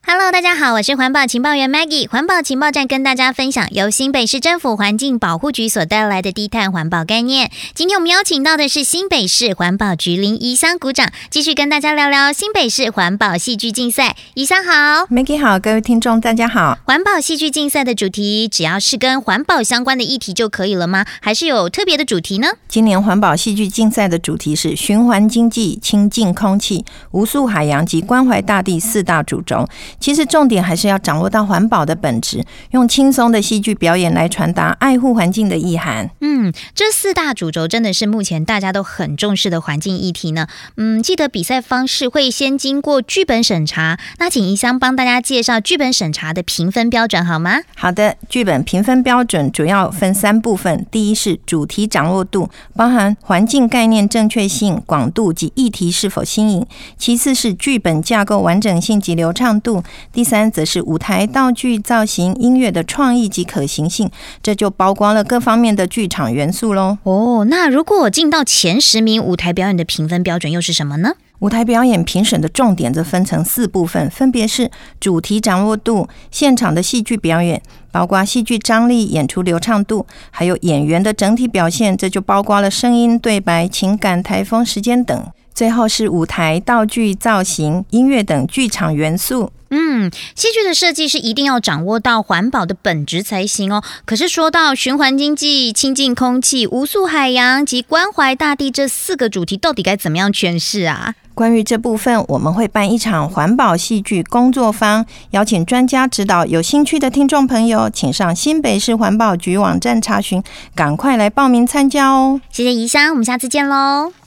Hello， 大家好，我是环保情报员 Maggie。环保情报站跟大家分享由新北市政府环境保护局所带来的低碳环保概念。今天我们邀请到的是新北市环保局林宜香股长，继续跟大家聊聊新北市环保戏剧竞赛。宜香好 ，Maggie 好，各位听众大家好。 环保戏剧竞赛的主题只要是跟环保相关的议题就可以了吗？还是有特别的主题呢？ 今年环保戏剧竞赛的主题是循环经济、清净空气、无塑海洋及关怀大地四大主轴。其实重点还是要掌握到环保的本质，用轻松的戏剧表演来传达爱护环境的意涵。 这四大主轴真的是目前大家都很重视的环境议题呢。记得比赛方式会先经过剧本审查，那请宜香帮大家介绍剧本审查的评分标准好吗？ 好的，剧本评分标准主要分3部分，第一是主题掌握度，包含环境概念正确性、广度及议题是否新颖；其次是剧本架构完整性及流畅度；第三则是舞台道具造型、音乐的创意及可行性，这就包括了各方面的剧场元素咯。 那如果我进到前10名，舞台表演的评分标准又是什么呢？ 舞台表演评审的重点则分成4部分，分别是主题掌握度、现场的戏剧表演，包括戏剧张力、演出流畅度，还有演员的整体表现，这就包括了声音、对白、情感、台风、时间等。最后是舞台道具造型、音乐等剧场元素。 戏剧的设计是一定要掌握到环保的本质才行哦。可是说到循环经济、清净空气、无塑海洋及关怀大地这4个主题，到底该怎么样诠释啊？ 关于这部分，我们会办一场环保戏剧工作坊，邀请专家指导。有兴趣的听众朋友，请上新北市环保局网站查询，赶快来报名参加哦。 谢谢宜香，我们下次见喽。